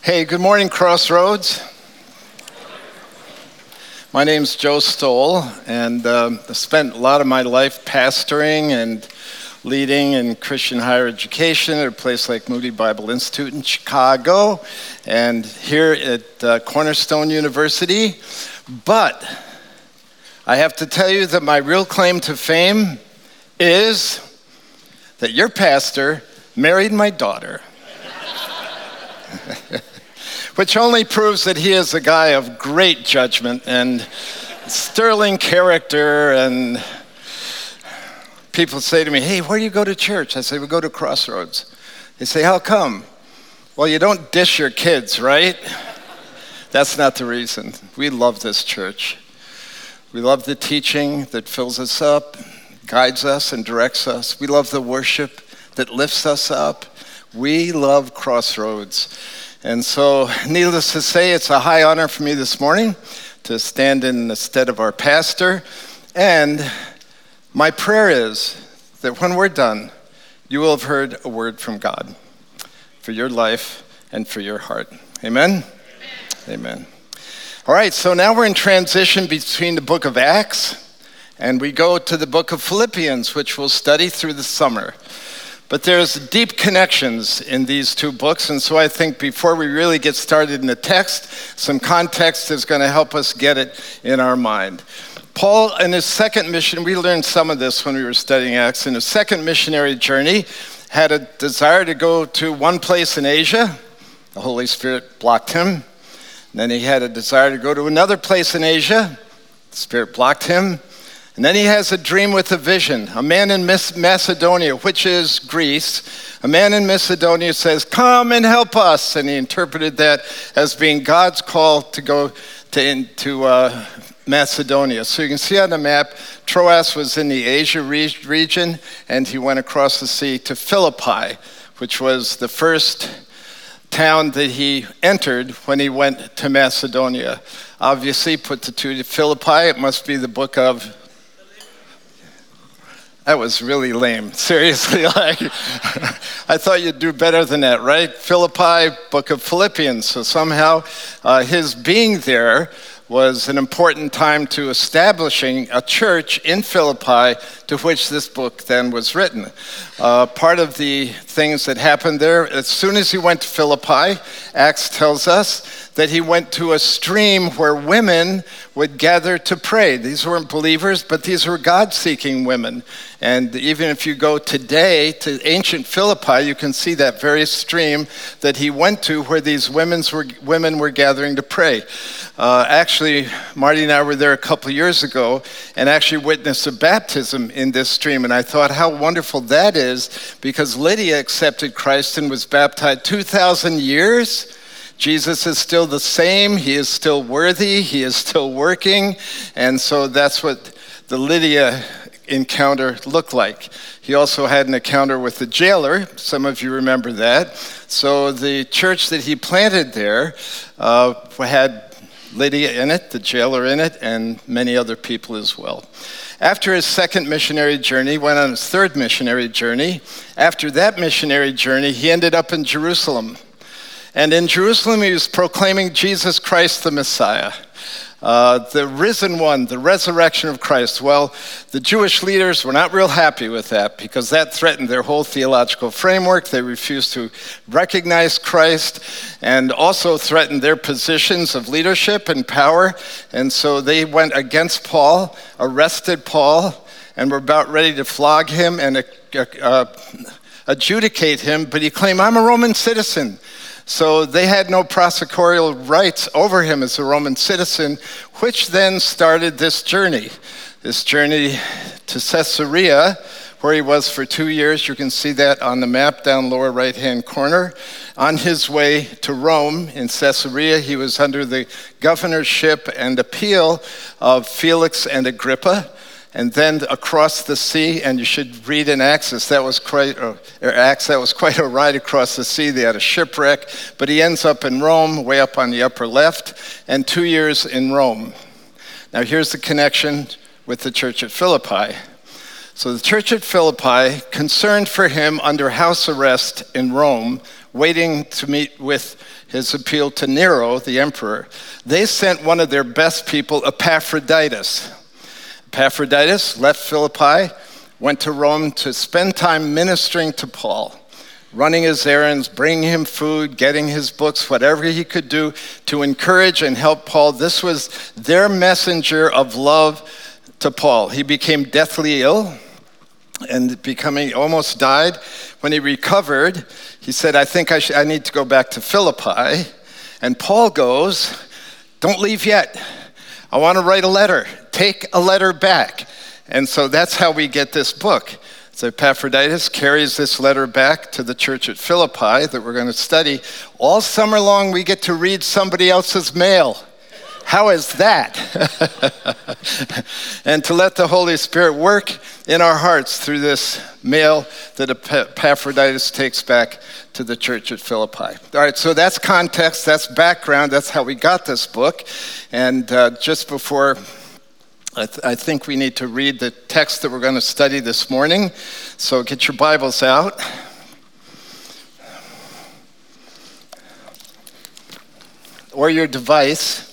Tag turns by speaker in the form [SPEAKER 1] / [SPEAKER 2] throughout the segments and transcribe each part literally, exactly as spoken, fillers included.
[SPEAKER 1] Hey, good morning, Crossroads. My name's Joe Stoll, and um, I spent a lot of my life pastoring and leading in Christian higher education at a place like Moody Bible Institute in Chicago, and here at uh, Cornerstone University. But I have to tell you that my real claim to fame is that your pastor married my daughter. Which only proves that he is a guy of great judgment and sterling character. And people say to me, hey, where do you go to church? I say, we go to Crossroads. They say, how come? Well, you don't dish your kids, right? That's not the reason. We love this church. We love the teaching that fills us up, guides us, and directs us. We love the worship that lifts us up. We love Crossroads. And so, needless to say, it's a high honor for me this morning to stand in the stead of our pastor. And my prayer is that when we're done, you will have heard a word from God for your life and for your heart. Amen? Amen. Amen. All right, so now we're in transition between the book of Acts and we go to the book of Philippians, which we'll study through the summer. But there's deep connections in these two books, and so I think before we really get started in the text, some context is going to help us get it in our mind. Paul, in his second mission, we learned some of this when we were studying Acts, in his second missionary journey, had a desire to go to one place in Asia. The Holy Spirit blocked him. And then he had a desire to go to another place in Asia. The Spirit blocked him. And then he has a dream with a vision. A man in Macedonia, which is Greece, a man in Macedonia says, come and help us. And he interpreted that as being God's call to go to, into uh, Macedonia. So you can see on the map, Troas was in the Asia re- region, and he went across the sea to Philippi, which was the first town that he entered when he went to Macedonia. Obviously, put the two to Philippi, it must be the book of... That was really lame. Seriously, like, I thought you'd do better than that, right? Philippi, book of Philippians. So somehow uh, his being there was an important time to establishing a church in Philippi to which this book then was written. Uh, part of the things that happened there, as soon as he went to Philippi, Acts tells us that he went to a stream where women would gather to pray. These weren't believers, but these were God-seeking women. And even if you go today to ancient Philippi, you can see that very stream that he went to where these women's were, women were gathering to pray. Uh, actually, Marty and I were there a couple of years ago and actually witnessed a baptism in this stream. And I thought how wonderful that is, because Lydia accepted Christ and was baptized two thousand years. Jesus is still the same. He is still worthy. He is still working. And so that's what the Lydia encounter looked like. He also had an encounter with the jailer. Some of you remember that. So the church that he planted there uh, had Lydia in it, the jailer in it, and many other people as well. After his second missionary journey, went on his third missionary journey. After that missionary journey, he ended up in Jerusalem. And in Jerusalem, he was proclaiming Jesus Christ the Messiah, uh, the risen one, the resurrection of Christ. Well, the Jewish leaders were not real happy with that because that threatened their whole theological framework. They refused to recognize Christ and also threatened their positions of leadership and power. And so they went against Paul, arrested Paul, and were about ready to flog him and uh, adjudicate him. But he claimed, I'm a Roman citizen. So they had no prosecutorial rights over him as a Roman citizen, which then started this journey, this journey to Caesarea, where he was for two years. You can see that on the map down lower right-hand corner. On his way to Rome in Caesarea, he was under the governorship and appeal of Felix and Agrippa. And then across the sea, and you should read in Acts, that was quite, or Acts, that was quite a ride across the sea. They had a shipwreck, but he ends up in Rome, way up on the upper left, and two years in Rome. Now here's the connection with the church at Philippi. So the church at Philippi, concerned for him under house arrest in Rome, waiting to meet with his appeal to Nero, the emperor, they sent one of their best people, Epaphroditus. Epaphroditus left Philippi, went to Rome to spend time ministering to Paul, running his errands, bringing him food, getting his books, whatever he could do to encourage and help Paul. This was their messenger of love to Paul. He became deathly ill and becoming almost died. When he recovered, he said, I think I, should, I need to go back to Philippi. And Paul goes, don't leave yet. I want to write a letter. Take a letter back. And so that's how we get this book. So Epaphroditus carries this letter back to the church at Philippi that we're going to study. All summer long, we get to read somebody else's mail. How is that? And to let the Holy Spirit work in our hearts through this mail that Epaphroditus takes back to the church at Philippi. All right, so that's context, that's background, that's how we got this book. And uh, just before, I, th- I think we need to read the text that we're going to study this morning. So get your Bibles out. Or your device.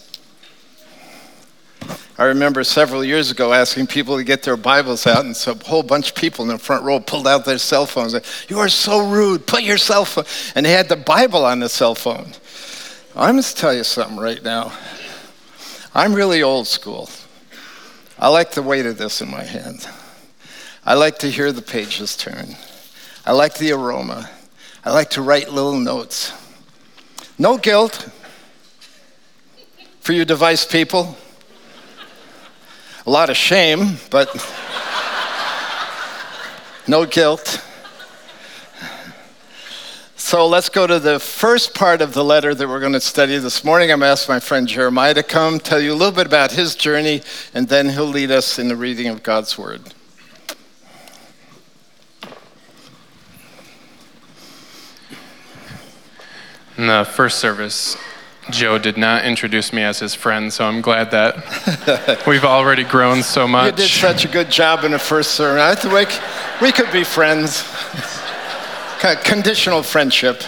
[SPEAKER 1] I remember several years ago asking people to get their Bibles out, and so a whole bunch of people in the front row pulled out their cell phones. And, you are so rude, put your cell phone. And they had the Bible on the cell phone. I must tell you something right now. I'm really old school. I like the weight of this in my hand. I like to hear the pages turn. I like the aroma. I like to write little notes. No guilt for you device people. A lot of shame, but no guilt. So let's go to the first part of the letter that we're going to study this morning. I'm going to ask my friend Jeremiah to come, tell you a little bit about his journey, and then he'll lead us in the reading of God's Word.
[SPEAKER 2] In the first service, Joe did not introduce me as his friend, so I'm glad that we've already grown so much.
[SPEAKER 1] You did such a good job in the first sermon. I think we, we could be friends. Kind of conditional friendship.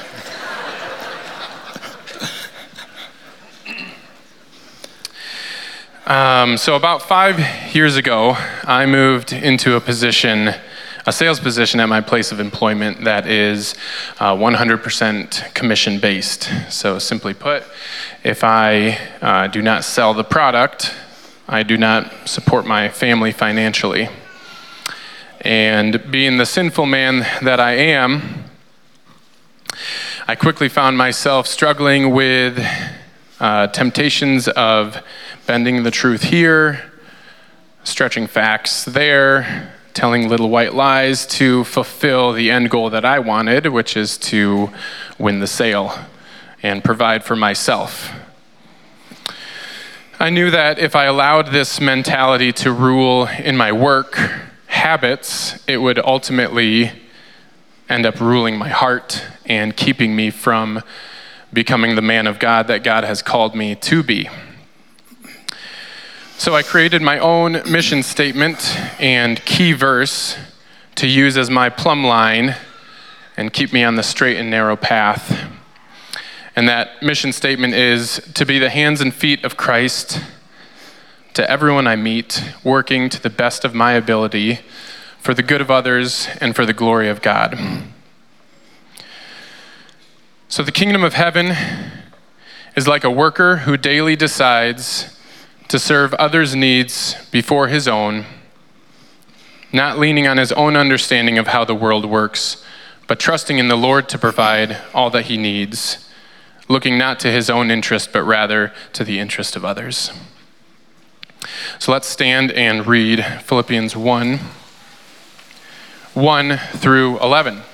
[SPEAKER 2] Um, so about five years ago, I moved into a position, a sales position at my place of employment that is uh, one hundred percent commission-based. So simply put, if I uh, do not sell the product, I do not support my family financially. And being the sinful man that I am, I quickly found myself struggling with uh, temptations of bending the truth here, stretching facts there, telling little white lies to fulfill the end goal that I wanted, which is to win the sale and provide for myself. I knew that if I allowed this mentality to rule in my work habits, it would ultimately end up ruling my heart and keeping me from becoming the man of God that God has called me to be. So I created my own mission statement and key verse to use as my plumb line and keep me on the straight and narrow path. And that mission statement is to be the hands and feet of Christ to everyone I meet, working to the best of my ability for the good of others and for the glory of God. So the kingdom of heaven is like a worker who daily decides to serve others' needs before his own, not leaning on his own understanding of how the world works, but trusting in the Lord to provide all that he needs, looking not to his own interest, but rather to the interest of others. So let's stand and read Philippians one, one through eleven.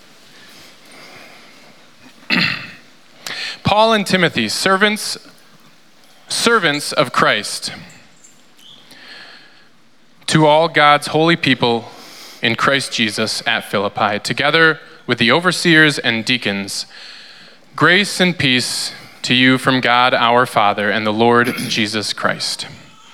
[SPEAKER 2] Paul and Timothy, servants, servants of Christ, to all God's holy people in Christ Jesus at Philippi, together with the overseers and deacons, grace and peace to you from God our Father and the Lord Jesus Christ.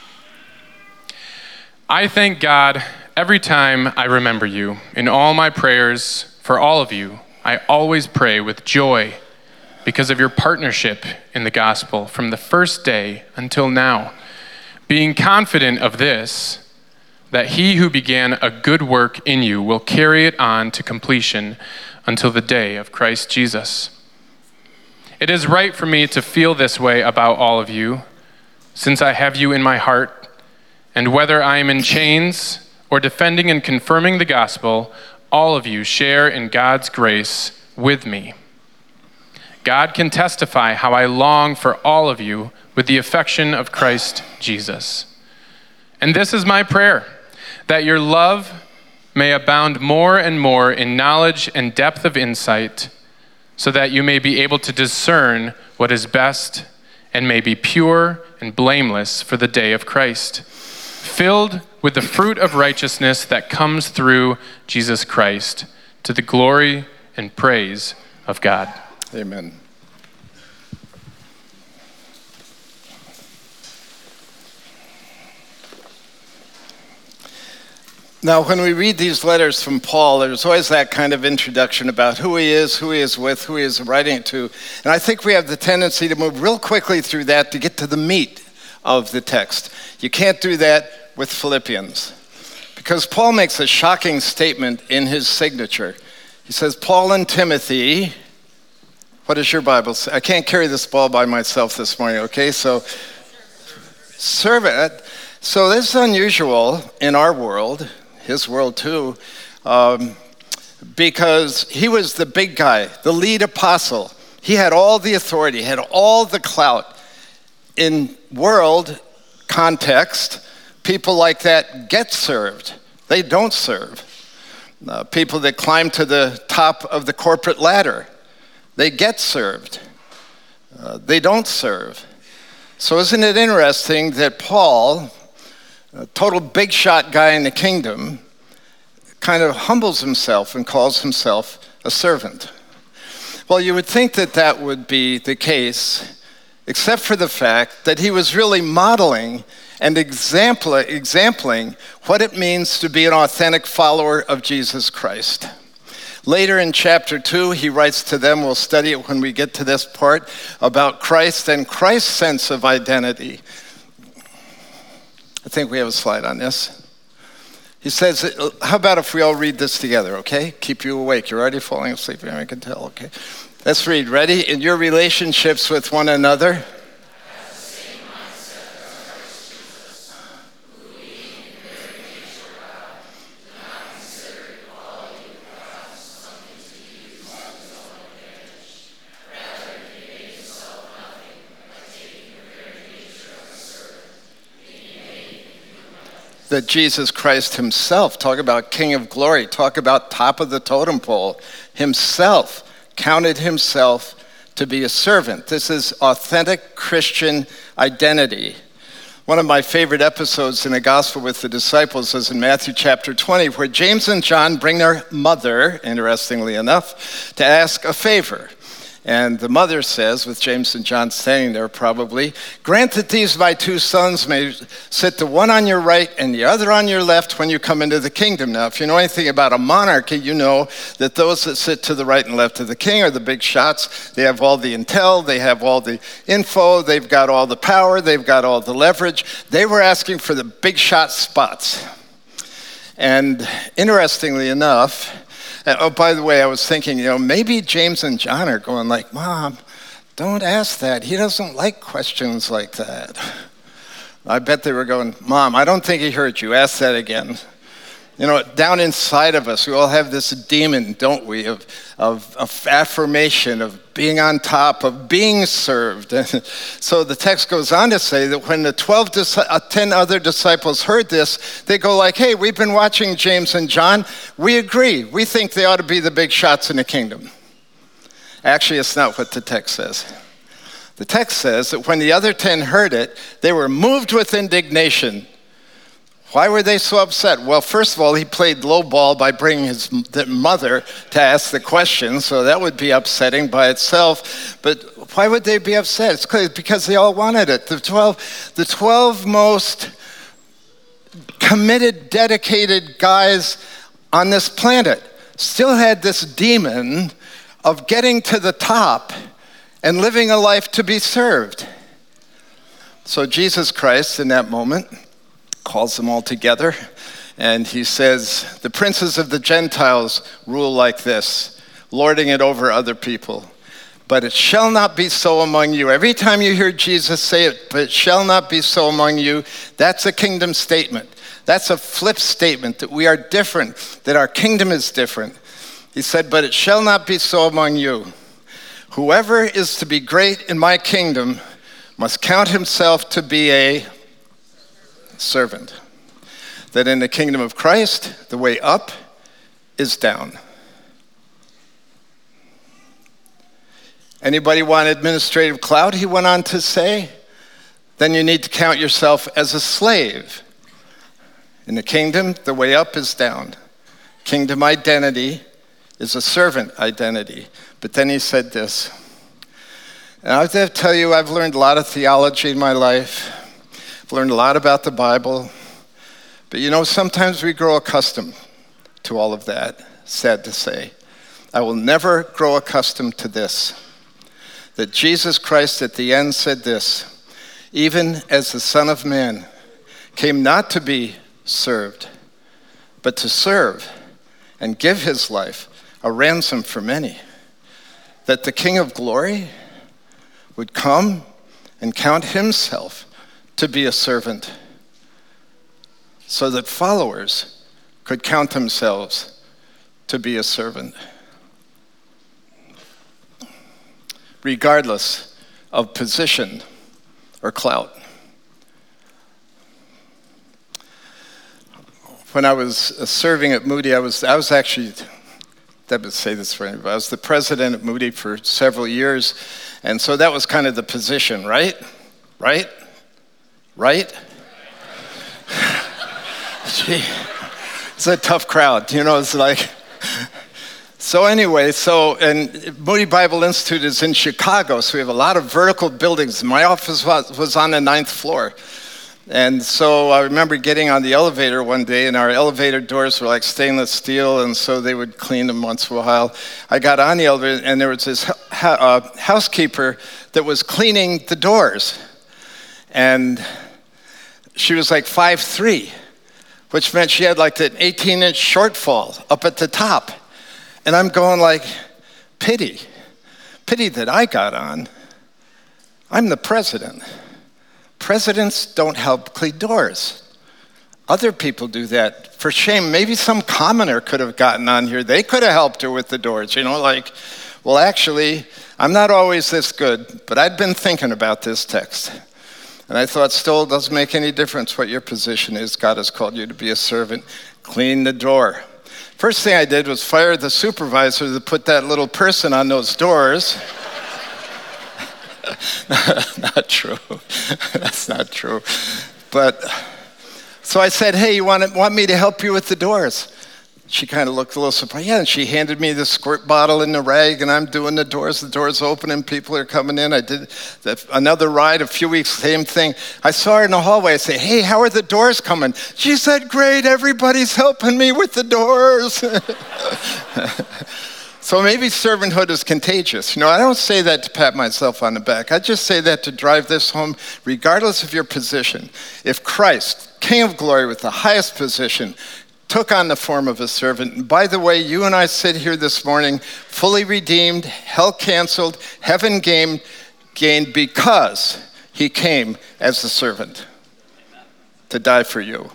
[SPEAKER 2] I thank God every time I remember you. In all my prayers for all of you, I always pray with joy because of your partnership in the gospel from the first day until now, being confident of this, that he who began a good work in you will carry it on to completion until the day of Christ Jesus. It is right for me to feel this way about all of you, since I have you in my heart, and whether I am in chains or defending and confirming the gospel, all of you share in God's grace with me. God can testify how I long for all of you with the affection of Christ Jesus. And this is my prayer, that your love may abound more and more in knowledge and depth of insight, so that you may be able to discern what is best and may be pure and blameless for the day of Christ, filled with the fruit of righteousness that comes through Jesus Christ, to the glory and praise of God.
[SPEAKER 1] Amen. Now, when we read these letters from Paul, there's always that kind of introduction about who he is, who he is with, who he is writing to. And I think we have the tendency to move real quickly through that to get to the meat of the text. You can't do that with Philippians, because Paul makes a shocking statement in his signature. He says, Paul and Timothy, what does your Bible say? I can't carry this ball by myself this morning, okay? So, servant. So this is unusual in our world, his world too, um, because he was the big guy, the lead apostle. He had all the authority, had all the clout. In world context, people like that get served. They don't serve. Uh, people that climb to the top of the corporate ladder, they get served. Uh, they don't serve. So isn't it interesting that Paul, a total big shot guy in the kingdom, kind of humbles himself and calls himself a servant? Well, you would think that that would be the case, except for the fact that he was really modeling and exampli- exampling what it means to be an authentic follower of Jesus Christ. Later in chapter two, he writes to them, we'll study it when we get to this part, about Christ and Christ's sense of identity. I think we have a slide on this. He says, how about if we all read this together, okay? Keep you awake. You're already falling asleep, I can tell, okay? Let's read. Ready? In your relationships with one another, that Jesus Christ himself, talk about King of Glory, talk about top of the totem pole, himself counted himself to be a servant. This is authentic Christian identity. One of my favorite episodes in the Gospel with the disciples is in Matthew chapter twenty, where James and John bring their mother, interestingly enough, to ask a favor. And the mother says, with James and John standing there probably, grant that these my two sons may sit the one on your right and the other on your left when you come into the kingdom. Now, if you know anything about a monarchy, you know that those that sit to the right and left of the king are the big shots. They have all the intel, they have all the info, they've got all the power, they've got all the leverage. They were asking for the big shot spots. And interestingly enough, oh, by the way, I was thinking, you know, maybe James and John are going like, Mom, don't ask that. He doesn't like questions like that. I bet they were going, Mom, I don't think he heard you. Ask that again. You know, down inside of us, we all have this demon, don't we, of, of, of affirmation, of being on top, of being served. So the text goes on to say that when the twelve, uh, ten other disciples heard this, they go like, hey, we've been watching James and John. We agree. We think they ought to be the big shots in the kingdom. Actually, it's not what the text says. The text says that when the other ten heard it, they were moved with indignation. Why were they so upset? Well, first of all, he played low ball by bringing his mother to ask the question, so that would be upsetting by itself. But why would they be upset? It's because they all wanted it. The twelve, the twelve most committed, dedicated guys on this planet still had this demon of getting to the top and living a life to be served. So Jesus Christ, in that moment, calls them all together, and he says, the princes of the Gentiles rule like this, lording it over other people. But it shall not be so among you. Every time you hear Jesus say it, but it shall not be so among you, that's a kingdom statement. That's a flip statement, that we are different, that our kingdom is different. He said, but it shall not be so among you. Whoever is to be great in my kingdom must count himself to be a servant. That in the kingdom of Christ, the way up is down. Anybody want administrative clout, he went on to say? Then you need to count yourself as a slave. In the kingdom, the way up is down. Kingdom identity is a servant identity. But then he said this, and I have to tell you, I've learned a lot of theology in my life. I've learned a lot about the Bible. But you know, sometimes we grow accustomed to all of that, sad to say. I will never grow accustomed to this. That Jesus Christ at the end said this, even as the Son of Man came not to be served, but to serve and give his life a ransom for many. That the King of Glory would come and count himself to be a servant, so that followers could count themselves to be a servant. Regardless of position or clout. When I was serving at Moody, I was I was actually, Deb would say this for anybody, I was the president at Moody for several years, and so that was kind of the position, right? Right? Right? Gee, it's a tough crowd, you know, it's like... So anyway, so, and Moody Bible Institute is in Chicago, so we have a lot of vertical buildings. My office was, was on the ninth floor. And so I remember getting on the elevator one day, and our elevator doors were like stainless steel, and so they would clean them once in a while. I got on the elevator, and there was this ha- uh, housekeeper that was cleaning the doors. And she was like five three, which meant she had like an eighteen inch shortfall up at the top. And I'm going like, pity, pity that I got on. I'm the president. Presidents don't help clean doors. Other people do that. For shame, maybe some commoner could have gotten on here. They could have helped her with the doors, you know, like, well, actually, I'm not always this good, but I'd been thinking about this text. And I thought, still, it doesn't make any difference what your position is. God has called you to be a servant. Clean the door. First thing I did was fire the supervisor that put that little person on those doors. Not true. That's not true. But, so I said, hey, you want, want me to help you with the doors? She kind of looked a little surprised. Yeah, and she handed me the squirt bottle and the rag, and I'm doing the doors. The doors open, and people are coming in. I did the, another ride, a few weeks, same thing. I saw her in the hallway. I said, hey, how are the doors coming? She said, great, everybody's helping me with the doors. So maybe servanthood is contagious. You know, I don't say that to pat myself on the back. I just say that to drive this home, regardless of your position. If Christ, King of Glory with the highest position, took on the form of a servant. And by the way, you and I sit here this morning fully redeemed, hell canceled, heaven gained, gained because he came as a servant to die for you.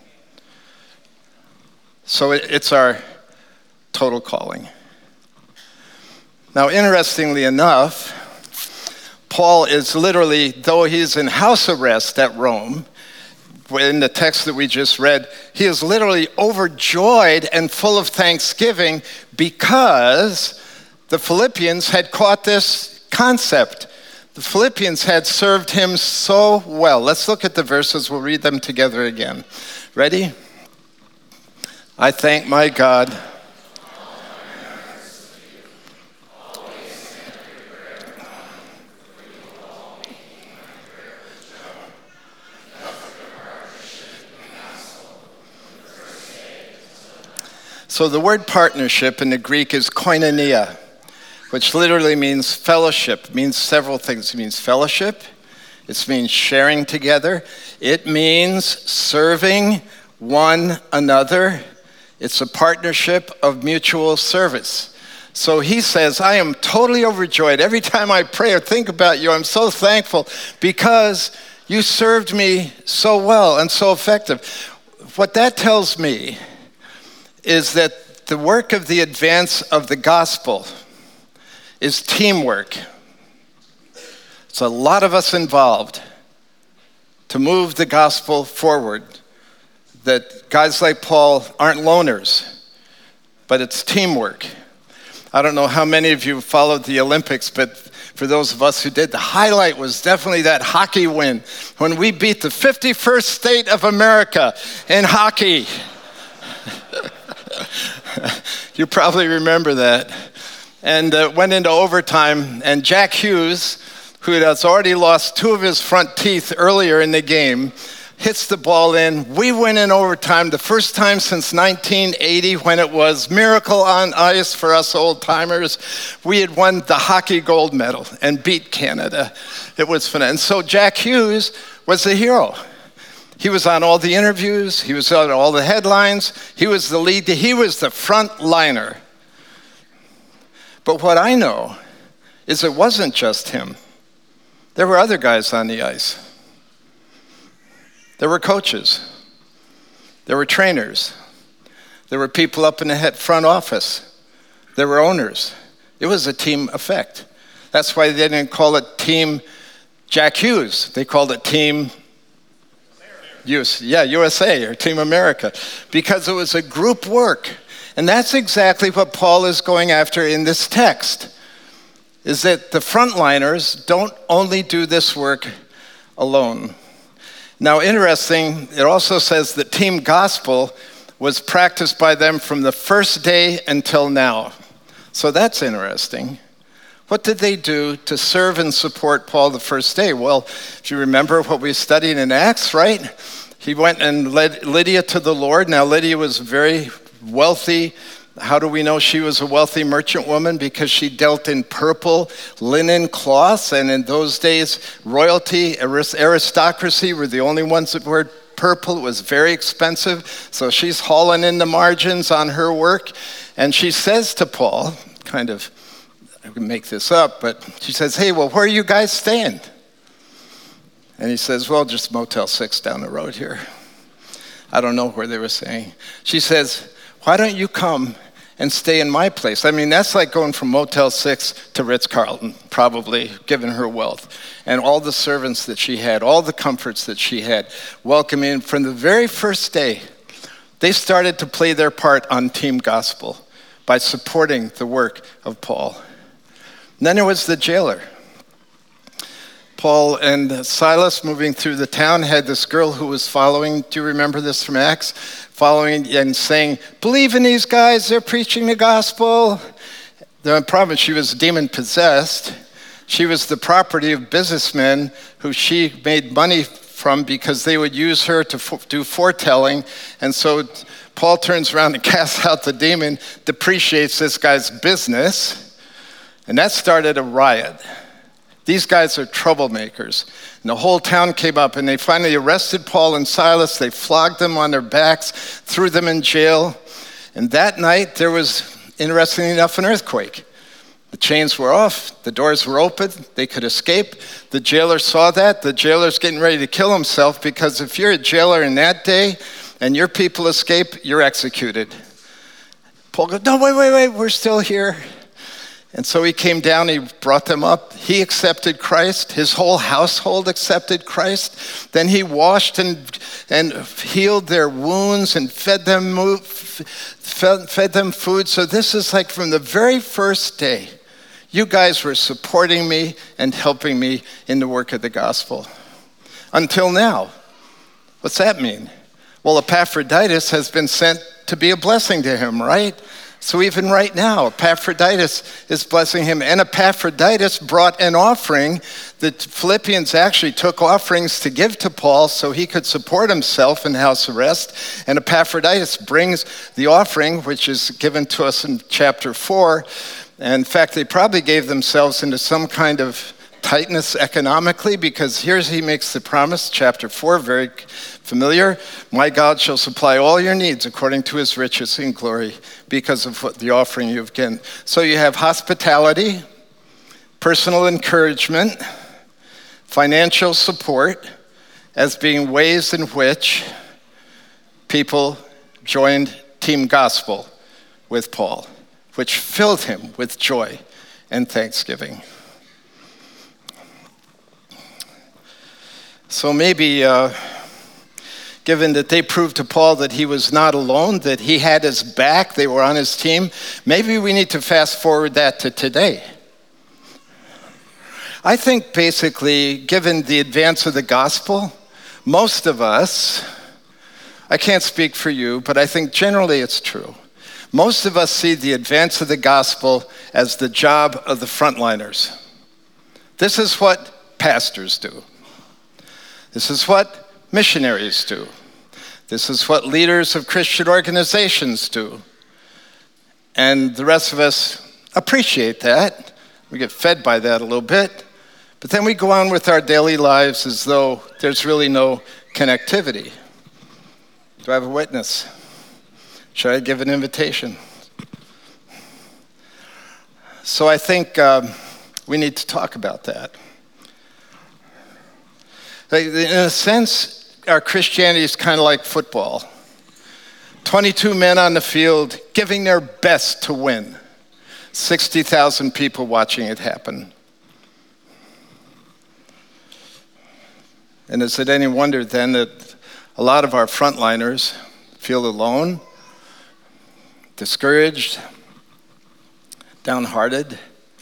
[SPEAKER 1] So it's our total calling. Now, interestingly enough, Paul is literally, though he's in house arrest at Rome, in the text that we just read, he is literally overjoyed and full of thanksgiving because the Philippians had caught this concept. The Philippians had served him so well. Let's look at the verses. We'll read them together again. Ready? I thank my God. So the word partnership in the Greek is koinonia, which literally means fellowship. It means several things. It means fellowship. It means sharing together. It means serving one another. It's a partnership of mutual service. So he says, I am totally overjoyed. Every time I pray or think about you, I'm so thankful because you served me so well and so effective. What that tells me is that the work of the advance of the gospel is teamwork. It's a lot of us involved to move the gospel forward. That guys like Paul aren't loners, but it's teamwork. I don't know how many of you followed the Olympics, but for those of us who did, the highlight was definitely that hockey win when we beat the fifty-first state of America in hockey. You probably remember that. And uh, went into overtime, and Jack Hughes, who has already lost two of his front teeth earlier in the game, hits the ball in. We win in overtime, the first time since nineteen eighty when it was Miracle on Ice for us old timers. We had won the hockey gold medal and beat Canada. It was fun. And so Jack Hughes was the hero. He was on all the interviews. He was on all the headlines. He was the lead. He was the front liner. But what I know is it wasn't just him. There were other guys on the ice. There were coaches. There were trainers. There were people up in the head front office. There were owners. It was a team effect. That's why they didn't call it Team Jack Hughes. They called it Team U S, yeah, U S A or Team America, because it was a group work. And that's exactly what Paul is going after in this text, is that the frontliners don't only do this work alone. Now, interesting, it also says that team gospel was practiced by them from the first day until now. So that's interesting. What did they do to serve and support Paul the first day? Well, if you remember what we studied in Acts, right? He went and led Lydia to the Lord. Now, Lydia was very wealthy. How do we know she was a wealthy merchant woman? Because she dealt in purple linen cloths, and in those days, royalty, aristocracy were the only ones that wore purple. It was very expensive, so she's hauling in the margins on her work, and she says to Paul, kind of, I can make this up, but she says, hey, well, where are you guys staying? And he says, well, just Motel six down the road here. I don't know where they were staying. She says, why don't you come and stay in my place? I mean, that's like going from Motel six to Ritz-Carlton, probably, given her wealth. And all the servants that she had, all the comforts that she had, welcoming from the very first day, they started to play their part on Team Gospel by supporting the work of Paul. And then there was the jailer. Paul and Silas, moving through the town, had this girl who was following, do you remember this from Acts? Following and saying, believe in these guys, they're preaching the gospel. The problem, she was demon-possessed. She was the property of businessmen who she made money from because they would use her to f- do foretelling. And so Paul turns around and casts out the demon, depreciates this guy's business, and that started a riot. These guys are troublemakers. And the whole town came up, and they finally arrested Paul and Silas. They flogged them on their backs, threw them in jail. And that night, there was, interestingly enough, an earthquake. The chains were off. The doors were open. They could escape. The jailer saw that. The jailer's getting ready to kill himself, because if you're a jailer in that day and your people escape, you're executed. Paul goes, no, wait, wait, wait, we're still here. And so he came down, he brought them up. He accepted Christ. His whole household accepted Christ. Then he washed and, and healed their wounds and fed them, move, fed, fed them food. So this is like from the very first day, you guys were supporting me and helping me in the work of the gospel. Until now. What's that mean? Well, Epaphroditus has been sent to be a blessing to him, right? So even right now, Epaphroditus is blessing him. And Epaphroditus brought an offering. The Philippians actually took offerings to give to Paul so he could support himself in house arrest. And Epaphroditus brings the offering, which is given to us in chapter four. And in fact, they probably gave themselves into some kind of tightness economically, because here's he makes the promise, chapter four, very familiar. My God shall supply all your needs according to his riches in glory because of what the offering you've given. So you have hospitality, personal encouragement, financial support as being ways in which people joined Team Gospel with Paul, which filled him with joy and thanksgiving. So maybe, uh, given that they proved to Paul that he was not alone, that he had his back, they were on his team, maybe we need to fast forward that to today. I think basically, given the advance of the gospel, most of us, I can't speak for you, but I think generally it's true. Most of us see the advance of the gospel as the job of the frontliners. This is what pastors do. This is what missionaries do. This is what leaders of Christian organizations do. And the rest of us appreciate that. We get fed by that a little bit. But then we go on with our daily lives as though there's really no connectivity. Do I have a witness? Should I give an invitation? So I think um, we need to talk about that. In a sense, our Christianity is kind of like football. twenty-two men on the field giving their best to win. sixty thousand people watching it happen. And is it any wonder then that a lot of our frontliners feel alone, discouraged, downhearted?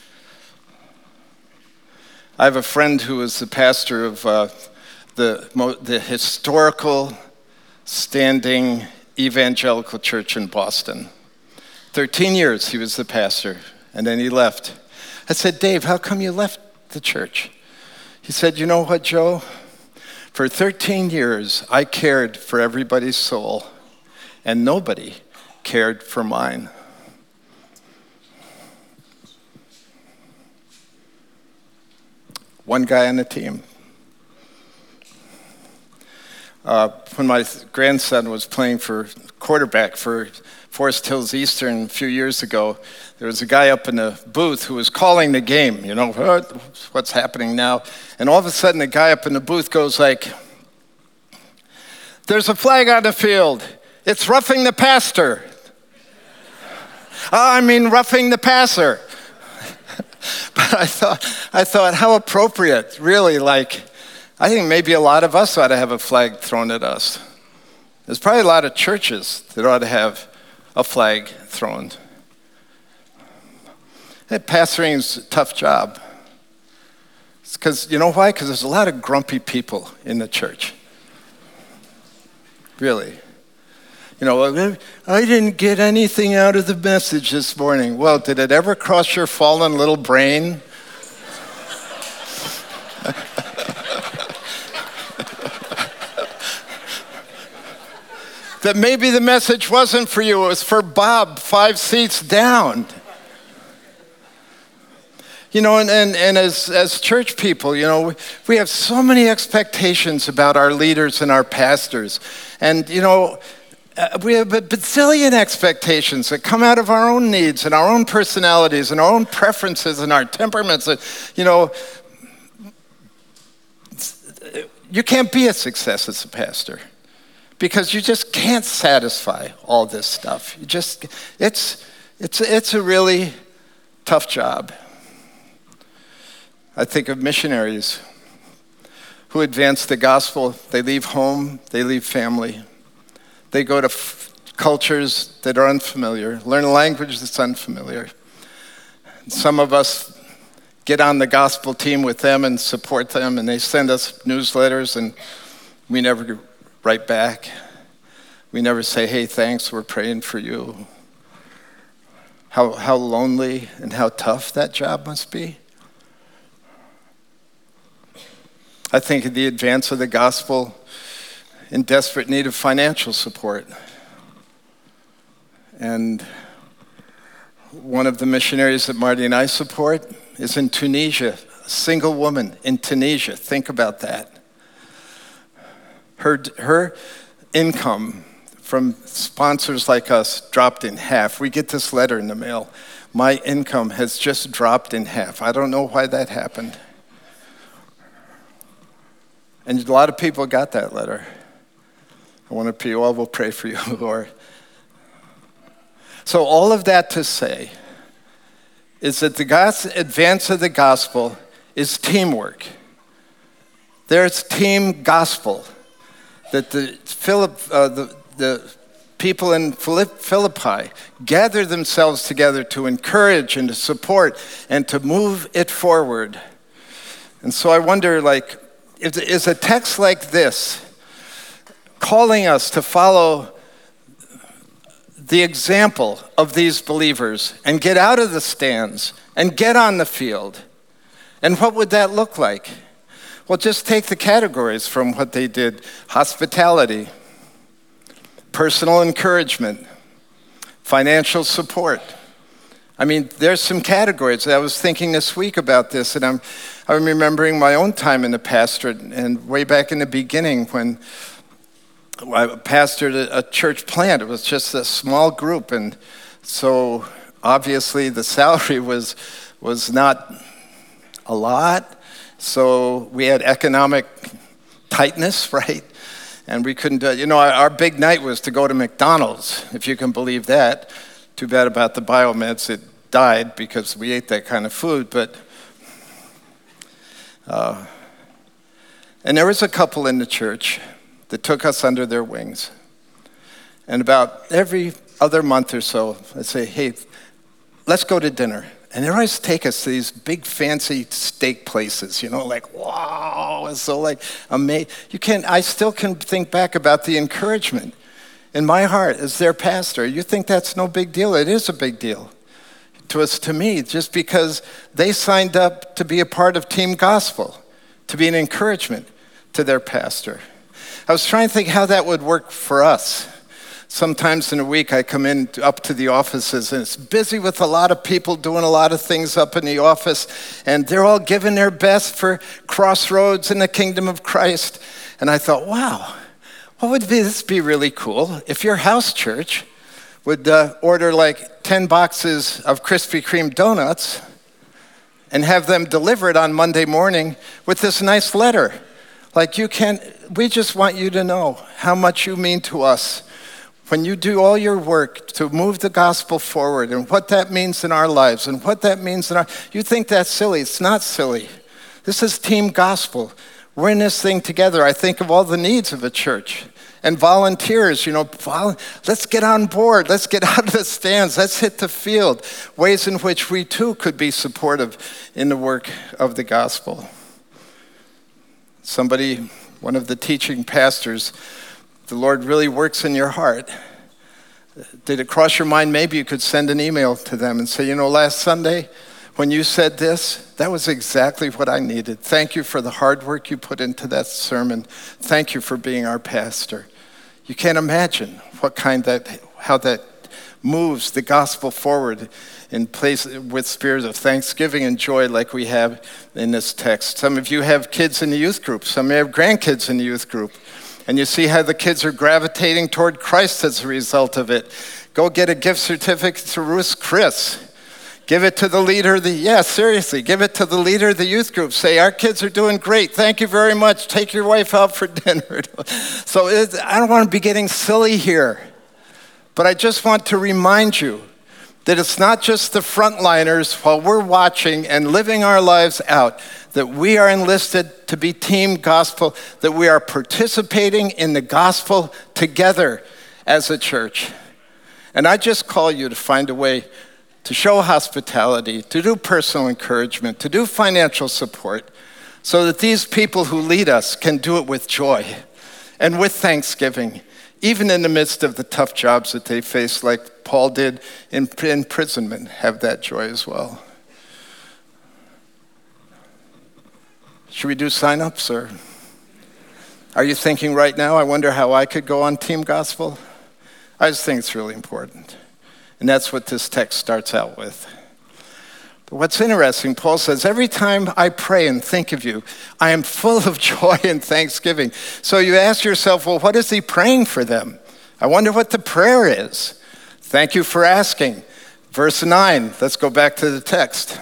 [SPEAKER 1] I have a friend who is the pastor of uh, the, the historical standing evangelical church in Boston. thirteen years he was the pastor, and then he left. I said, Dave, how come you left the church? He said, you know what, Joe? For thirteen years, I cared for everybody's soul, and nobody cared for mine. One guy on the team. Uh, when my grandson was playing for quarterback for Forest Hills Eastern a few years ago, there was a guy up in the booth who was calling the game, you know, what's happening now? And all of a sudden, the guy up in the booth goes like, there's a flag on the field. It's roughing the pastor. Oh, I mean, roughing the passer. But I thought, I thought, how appropriate, really, like, I think maybe a lot of us ought to have a flag thrown at us. There's probably a lot of churches that ought to have a flag thrown. Hey, pastoring is a tough job. It's because, you know why? Because there's a lot of grumpy people in the church. Really. You know, I didn't get anything out of the message this morning. Well, did it ever cross your fallen little brain? That maybe the message wasn't for you, it was for Bob, five seats down. You know, and, and, and as, as church people, you know, we, we have so many expectations about our leaders and our pastors. And, you know, uh, we have a bazillion expectations that come out of our own needs and our own personalities and our own preferences and our temperaments. And, you know, you can't be a success as a pastor because you just can't satisfy all this stuff. You just, it's, it's, it's a really tough job. I think of missionaries who advance the gospel. They leave home, they leave family. They go to f- cultures that are unfamiliar, learn a language that's unfamiliar. Some of us get on the gospel team with them and support them, and they send us newsletters, and we never write back. We never say, hey, thanks, we're praying for you. How, how lonely and how tough that job must be. I think of the advance of the gospel in desperate need of financial support. And one of the missionaries that Marty and I support is in Tunisia, a single woman in Tunisia. Think about that. Her, her income from sponsors like us dropped in half. We get this letter in the mail. My income has just dropped in half. I don't know why that happened. And a lot of people got that letter. I want to, you all will pray for you, Lord. So all of that to say is that the gos- advance of the gospel is teamwork. There's team gospel. That the, Philip, uh, the, the people in Philippi gather themselves together to encourage and to support and to move it forward. And so I wonder, like, is, is a text like this calling us to follow the example of these believers and get out of the stands and get on the field? And what would that look like? Well, just take the categories from what they did. Hospitality, personal encouragement, financial support. I mean, there's some categories. I was thinking this week about this, and I'm, I'm remembering my own time in the pastorate, and way back in the beginning when I pastored a, a church plant. It was just a small group, and so obviously the salary was was not a lot. So we had economic tightness, right? And we couldn't do it. You know, our, our big night was to go to McDonald's, if you can believe that. Too bad about the biomeds. It died because we ate that kind of food. But, uh, and there was a couple in the church that took us under their wings. And about every other month or so, I'd say, hey, let's go to dinner. And they always take us to these big fancy steak places, you know, like, wow, it's so like amazing. You can, I still can think back about the encouragement in my heart as their pastor. You think that's no big deal? It is a big deal to us, to me, just because they signed up to be a part of Team Gospel, to be an encouragement to their pastor. I was trying to think how that would work for us. Sometimes in a week I come in up to the offices and it's busy with a lot of people doing a lot of things up in the office, and they're all giving their best for Crossroads and the kingdom of Christ. And I thought, wow, what would be, this be really cool if your house church would uh, order like ten boxes of Krispy Kreme donuts and have them delivered on Monday morning with this nice letter. Like, you can, we just want you to know how much you mean to us when you do all your work to move the gospel forward, and what that means in our lives and what that means in our, you think that's silly. It's not silly. This is Team Gospel. We're in this thing together. I think of all the needs of a church and volunteers, you know, vol- let's get on board. Let's get out of the stands. Let's hit the field. Ways in which we too could be supportive in the work of the gospel. Somebody, one of the teaching pastors, the Lord really works in your heart. Did it cross your mind maybe you could send an email to them and say, you know, last Sunday when you said this, that was exactly what I needed. Thank you for the hard work you put into that sermon. Thank you for being our pastor. You can't imagine what kind that, how that moves the gospel forward in place with spirits of thanksgiving and joy like we have in this text. Some of you have kids in the youth group. Some may have grandkids in the youth group. And you see how the kids are gravitating toward Christ as a result of it. Go get a gift certificate to Ruth Chris. Give it to the leader of the, yeah, seriously, give it to the leader of the youth group. Say, our kids are doing great. Thank you very much. Take your wife out for dinner. So it, I don't want to be getting silly here, but I just want to remind you that it's not just the frontliners while we're watching and living our lives out, that we are enlisted to be Team Gospel, that we are participating in the gospel together as a church. And I just call you to find a way to show hospitality, to do personal encouragement, to do financial support, so that these people who lead us can do it with joy and with thanksgiving, even in the midst of the tough jobs that they face, like Paul did in imprisonment, have that joy as well. Should we do sign-ups, or are you thinking right now, I wonder how I could go on Team Gospel? I just think it's really important. And that's what this text starts out with. But what's interesting, Paul says, every time I pray and think of you, I am full of joy and thanksgiving. So you ask yourself, well, what is he praying for them? I wonder what the prayer is. Thank you for asking. Verse nine, let's go back to the text.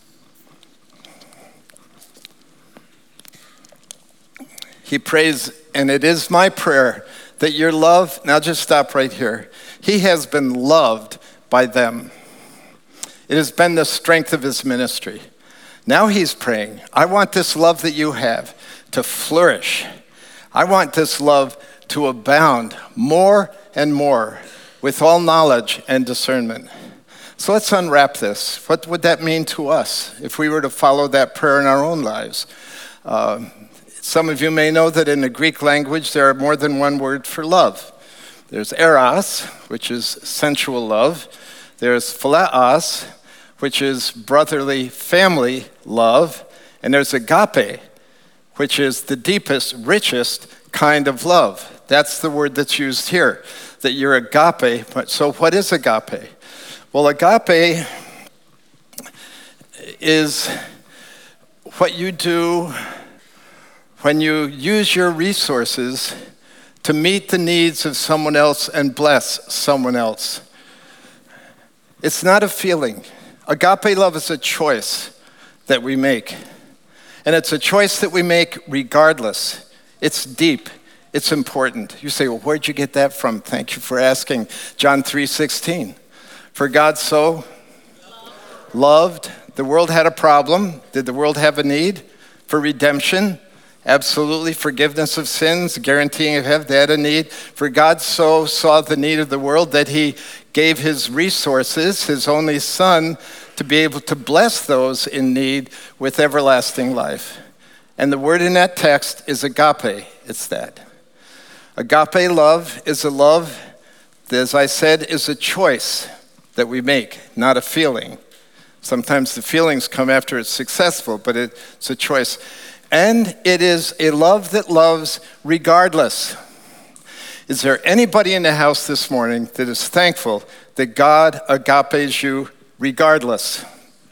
[SPEAKER 1] He prays, and it is my prayer that your love, now just stop right here. He has been loved by them. It has been the strength of his ministry. Now he's praying, I want this love that you have to flourish. I want this love to abound more and more with all knowledge and discernment. So let's unwrap this. What would that mean to us if we were to follow that prayer in our own lives? Uh, some of you may know that in the Greek language there are more than one word for love. There's eros, which is sensual love. There's phileos, which is brotherly family love. And there's agape, which is the deepest, richest kind of love. That's the word that's used here, that you're agape. So what is agape? Well, agape is what you do when you use your resources to meet the needs of someone else and bless someone else. It's not a feeling. Agape love is a choice that we make. And it's a choice that we make regardless. It's deep. It's important. You say, well, where'd you get that from? Thank you for asking. John three sixteen. For God so loved. The world had a problem. Did the world have a need for redemption? Absolutely. Forgiveness of sins, guaranteeing of heaven. They had a need. For God so saw the need of the world that he gave his resources, his only son, to be able to bless those in need with everlasting life. And the word in that text is agape. It's that. Agape love is a love that, as I said, is a choice that we make, not a feeling. Sometimes the feelings come after it's successful, but it's a choice. And it is a love that loves regardless. Is there anybody in the house this morning that is thankful that God agapes you regardless?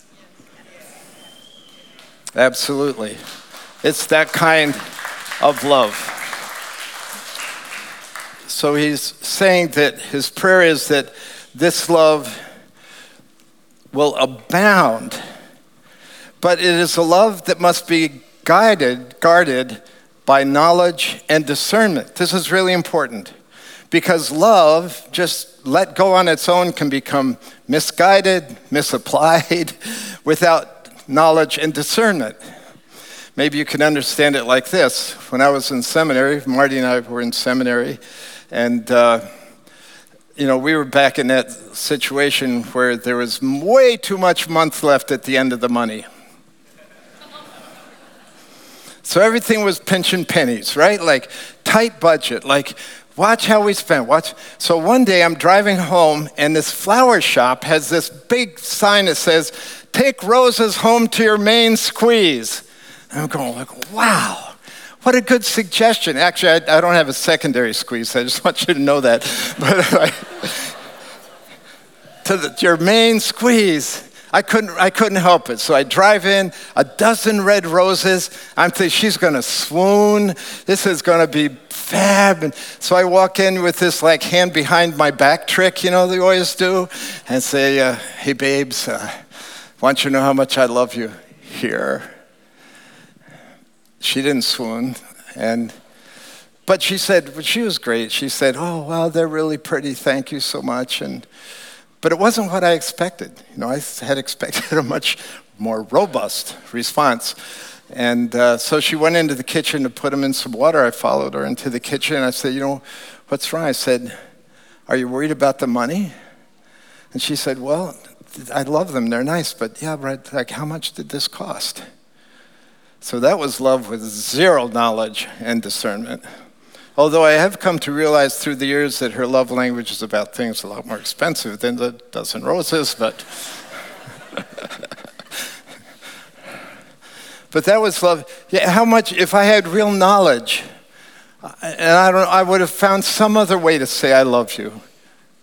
[SPEAKER 1] Absolutely. It's that kind of love. So he's saying that his prayer is that this love will abound, but it is a love that must be guided, guarded by knowledge and discernment. This is really important because love, just let go on its own, can become misguided, misapplied without knowledge and discernment. Maybe you can understand it like this. When I was in seminary, Marty and I were in seminary, and uh, you know, we were back in that situation where there was way too much month left at the end of the money. So everything was pinching pennies, right? Like tight budget, like watch how we spend, watch. So one day I'm driving home and this flower shop has this big sign that says, take roses home to your main squeeze. And I'm going like, wow, what a good suggestion. Actually, I, I don't have a secondary squeeze. I just want you to know that. But I, to, the, to your main squeeze. I couldn't, I couldn't help it. So I drive in, a dozen red roses. I'm thinking, she's going to swoon. This is going to be fab. And so I walk in with this like hand behind my back trick, you know, they always do, and say, uh, hey, babes, uh, I want you to know how much I love you. Here. She didn't swoon. and But she said, well, she was great. She said, oh, wow, they're really pretty. Thank you so much. And But it wasn't what I expected. You know, I had expected a much more robust response. And uh, so she went into the kitchen to put them in some water. I followed her into the kitchen. And I said, you know, what's wrong? I said, are you worried about the money? And she said, well, I love them. They're nice. But yeah, right, like how much did this cost? So that was love with zero knowledge and discernment. Although I have come to realize through the years that her love language is about things a lot more expensive than the dozen roses, but but that was love. Yeah, how much, if I had real knowledge, and I don't, I would have found some other way to say I love you,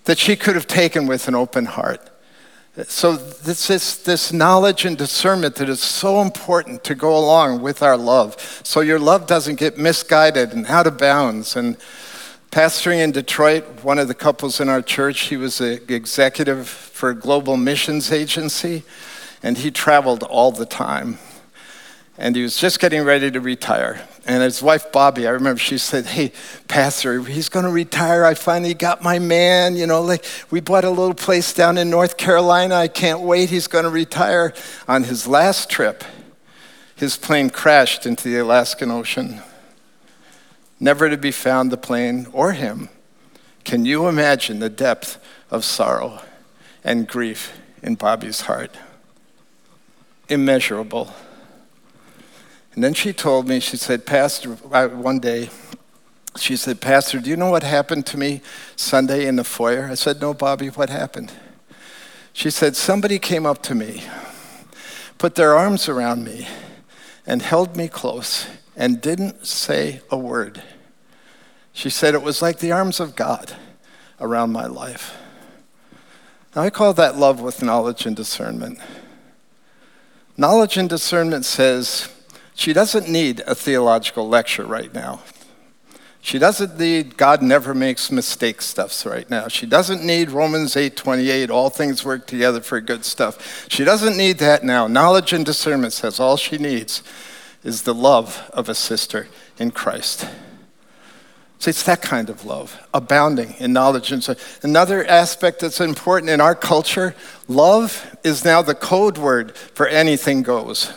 [SPEAKER 1] that she could have taken with an open heart. So this is this knowledge and discernment that is so important to go along with our love. So your love doesn't get misguided and out of bounds. And pastoring in Detroit, one of the couples in our church, he was the executive for a global missions agency, and he traveled all the time. And he was just getting ready to retire. And his wife, Bobby, I remember she said, hey, Pastor, he's going to retire. I finally got my man. You know, like we bought a little place down in North Carolina. I can't wait. He's going to retire. On his last trip, his plane crashed into the Alaskan Ocean. Never to be found, the plane or him. Can you imagine the depth of sorrow and grief in Bobby's heart? Immeasurable. And then she told me, she said, Pastor, one day, she said, Pastor, do you know what happened to me Sunday in the foyer? I said, no, Bobby, what happened? She said, somebody came up to me, put their arms around me, and held me close, and didn't say a word. She said, it was like the arms of God around my life. Now, I call that love with knowledge and discernment. Knowledge and discernment says, she doesn't need a theological lecture right now. She doesn't need God never makes mistakes stuff right now. She doesn't need Romans eight twenty-eight, all things work together for good stuff. She doesn't need that now. Knowledge and discernment says all she needs is the love of a sister in Christ. So it's that kind of love, abounding in knowledge. And so another aspect that's important in our culture, love is now the code word for anything goes.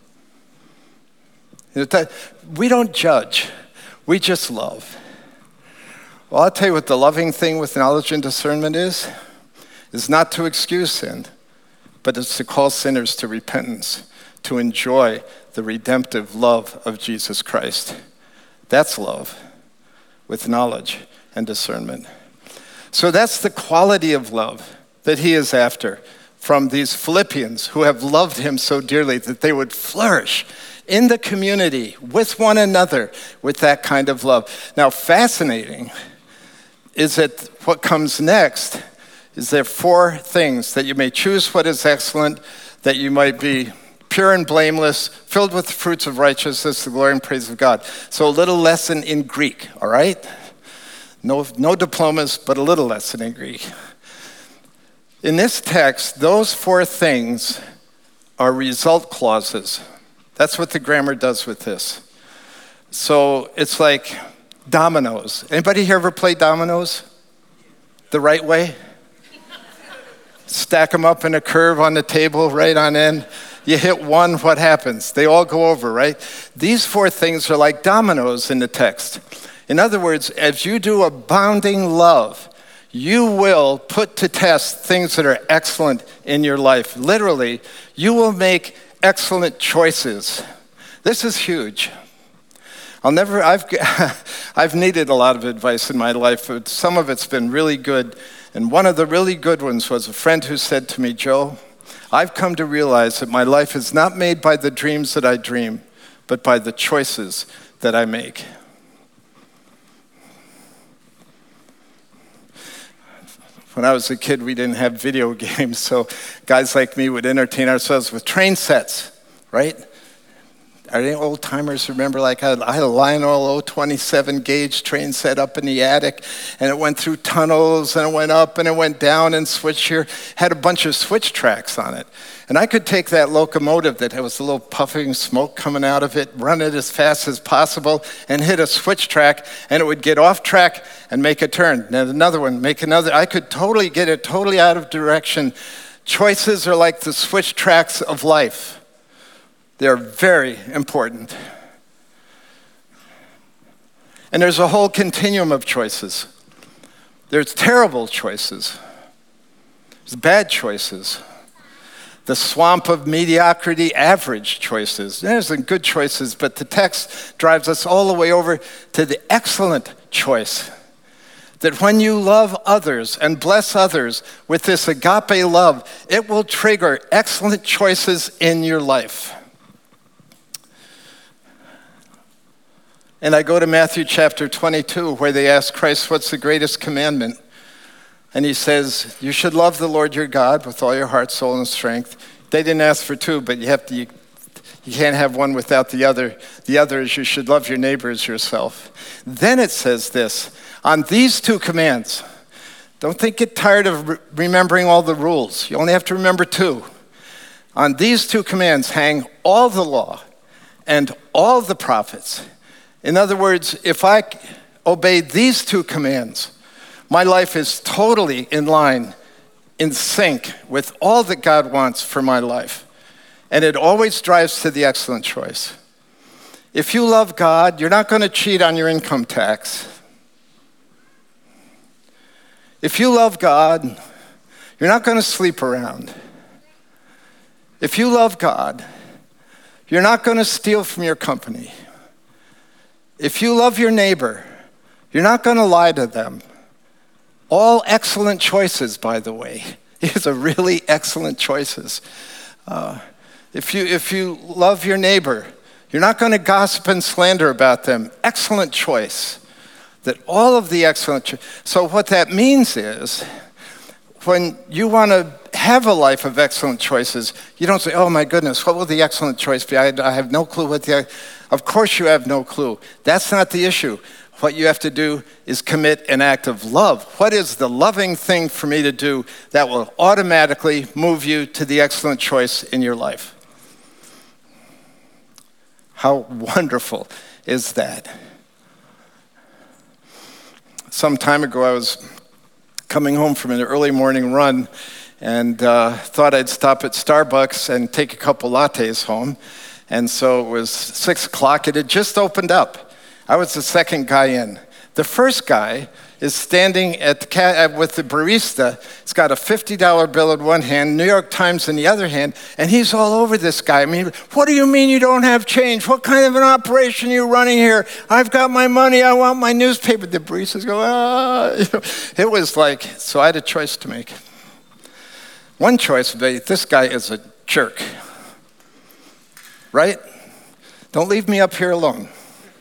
[SPEAKER 1] We don't judge, we just love. Well, I'll tell you what the loving thing with knowledge and discernment is, is not to excuse sin, but it's to call sinners to repentance, to enjoy the redemptive love of Jesus Christ. That's love with knowledge and discernment. So that's the quality of love that he is after from these Philippians who have loved him so dearly that they would flourish in the community, with one another, with that kind of love. Now, fascinating is that what comes next is there four things that you may choose what is excellent, that you might be pure and blameless, filled with the fruits of righteousness, the glory and praise of God. So a little lesson in Greek, all right? No, no diplomas, but a little lesson in Greek. In this text, those four things are result clauses. That's what the grammar does with this. So it's like dominoes. Anybody here ever play dominoes the right way? Stack them up in a curve on the table, right on end. You hit one, what happens? They all go over, right? These four things are like dominoes in the text. In other words, as you do abounding love, you will put to test things that are excellent in your life. Literally, you will make excellent choices. This is huge. I'll never, I've, I've needed a lot of advice in my life, but some of it's been really good. And one of the really good ones was a friend who said to me, Joe, I've come to realize that my life is not made by the dreams that I dream, but by the choices that I make. When I was a kid, we didn't have video games, so guys like me would entertain ourselves with train sets, right? Are any old timers remember, like I had, I had a Lionel oh twenty-seven gauge train set up in the attic, and it went through tunnels, and it went up, and it went down, and switch here, had a bunch of switch tracks on it. And I could take that locomotive that was a little puffing smoke coming out of it, run it as fast as possible, and hit a switch track, and it would get off track and make a turn. Then another one, make another. I could totally get it totally out of direction. Choices are like the switch tracks of life. They're very important. And there's a whole continuum of choices. There's terrible choices. There's bad choices. The swamp of mediocrity, average choices. There's some good choices, but the text drives us all the way over to the excellent choice. That when you love others and bless others with this agape love, it will trigger excellent choices in your life. And I go to Matthew chapter twenty-two, where they ask Christ, what's the greatest commandment? And he says, you should love the Lord your God with all your heart, soul, and strength. They didn't ask for two, but you have to, you, you can't have one without the other. The other is you should love your neighbor as yourself. Then it says this, on these two commands, don't think get tired of re- remembering all the rules. You only have to remember two. On these two commands hang all the law and all the prophets. In other words, if I obey these two commands, my life is totally in line, in sync with all that God wants for my life. And it always drives to the excellent choice. If you love God, you're not going to cheat on your income tax. If you love God, you're not going to sleep around. If you love God, you're not going to steal from your company. If you love your neighbor, you're not going to lie to them. All excellent choices, by the way. These are really excellent choices. Uh, if you if you love your neighbor, you're not going to gossip and slander about them. Excellent choice. That all of the excellent cho- So what that means is, when you want to have a life of excellent choices, you don't say, oh my goodness, what will the excellent choice be? I, I have no clue what the... Of course you have no clue. That's not the issue. What you have to do is commit an act of love. What is the loving thing for me to do that will automatically move you to the excellent choice in your life? How wonderful is that? Some time ago, I was coming home from an early morning run and uh, thought I'd stop at Starbucks and take a couple lattes home. And so it was six o'clock. It had just opened up. I was the second guy in. The first guy is standing at the ca- with the barista. He's got a fifty dollar bill in one hand, New York Times in the other hand, and he's all over this guy. I mean, what do you mean you don't have change? What kind of an operation are you running here? I've got my money. I want my newspaper. The barista's going, ah. You know, it was like, so I had a choice to make. One choice would be, this guy is a jerk. Right? Don't leave me up here alone.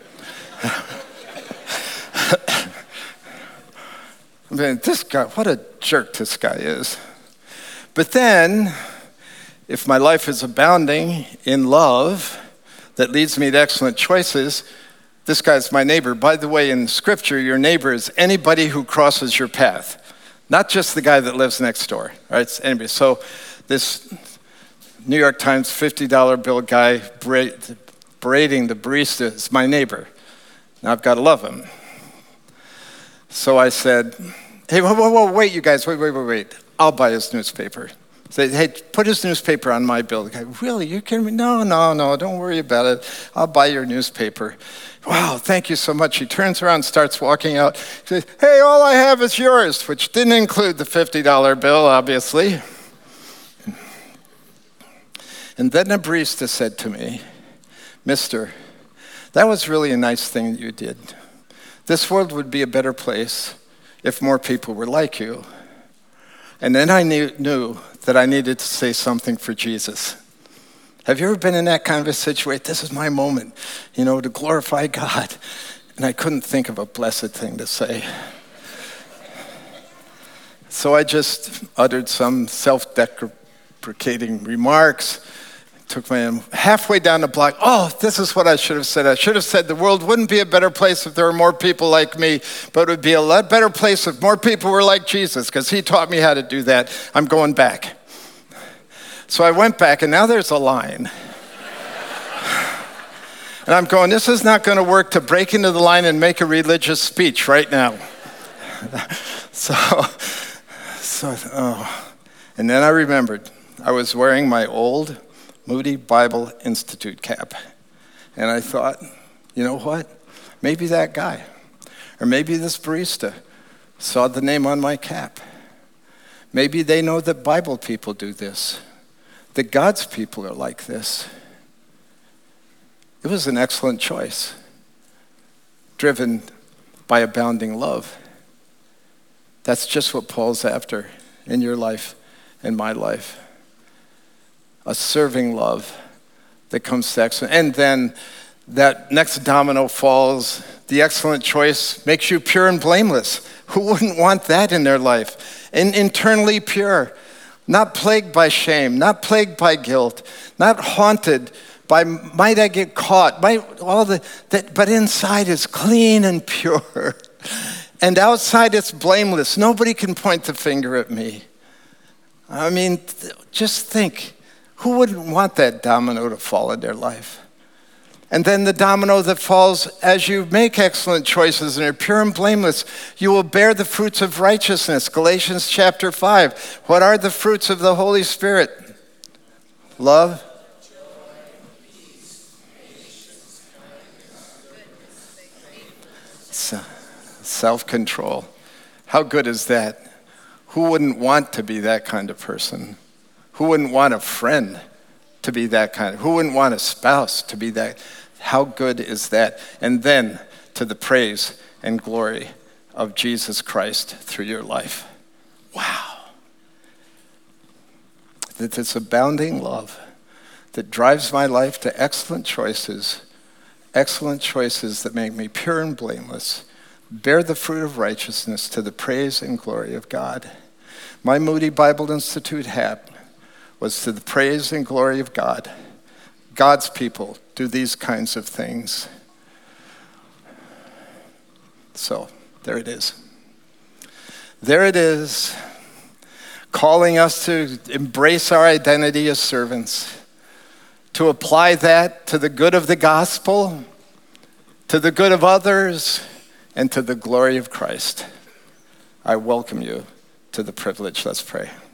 [SPEAKER 1] I mean, this guy, what a jerk this guy is. But then, if my life is abounding in love that leads me to excellent choices, this guy's my neighbor. By the way, in Scripture, your neighbor is anybody who crosses your path, not just the guy that lives next door. Right? It's anybody. So this New York Times fifty dollar bill guy berating the barista is my neighbor. Now I've got to love him. So I said, hey, whoa, whoa, whoa, wait, you guys, wait, wait, wait, wait. I'll buy his newspaper. Say, hey, put his newspaper on my bill. The guy, really, you're kidding me? No, no, no, don't worry about it. I'll buy your newspaper. Wow, thank you so much. He turns around, starts walking out. He says, hey, all I have is yours, which didn't include the fifty dollar bill, obviously. And then the barista said to me, mister, that was really a nice thing that you did. This world would be a better place if more people were like you. And then I knew, knew that I needed to say something for Jesus. Have you ever been in that kind of a situation? This is my moment, you know, to glorify God. And I couldn't think of a blessed thing to say. So I just uttered some self-deprecating remarks. Took my halfway down the block. Oh, this is what I should have said. I should have said the world wouldn't be a better place if there were more people like me, but it would be a lot better place if more people were like Jesus, because he taught me how to do that. I'm going back. So I went back, and now there's a line. And I'm going, this is not going to work to break into the line and make a religious speech right now. so, so, oh. And then I remembered I was wearing my old Moody Bible Institute cap. And I thought, you know what? Maybe that guy, or maybe this barista saw the name on my cap. Maybe they know that Bible people do this, that God's people are like this. It was an excellent choice, driven by abounding love. That's just what Paul's after in your life and my life. A serving love that comes to excellence. And then that next domino falls. The excellent choice makes you pure and blameless. Who wouldn't want that in their life? and internally pure, not plagued by shame, not plagued by guilt, not haunted by might I get caught, might all the that, but inside is clean and pure, and outside it's blameless. Nobody can point the finger at me. I mean, just think, who wouldn't want that domino to fall in their life? And then the domino that falls as you make excellent choices and are pure and blameless, you will bear the fruits of righteousness. Galatians chapter five. What are the fruits of the Holy Spirit? Love, self-control. How good is that? Who wouldn't want to be that kind of person? Who wouldn't want a friend to be that kind of? Who wouldn't want a spouse to be that? How good is that? And then to the praise and glory of Jesus Christ through your life. Wow. That this abounding love that drives my life to excellent choices, excellent choices that make me pure and blameless, bear the fruit of righteousness to the praise and glory of God. My Moody Bible Institute hat was to the praise and glory of God. God's people do these kinds of things. So, there it is. There it is, calling us to embrace our identity as servants, to apply that to the good of the gospel, to the good of others, and to the glory of Christ. I welcome you to the privilege. Let's pray.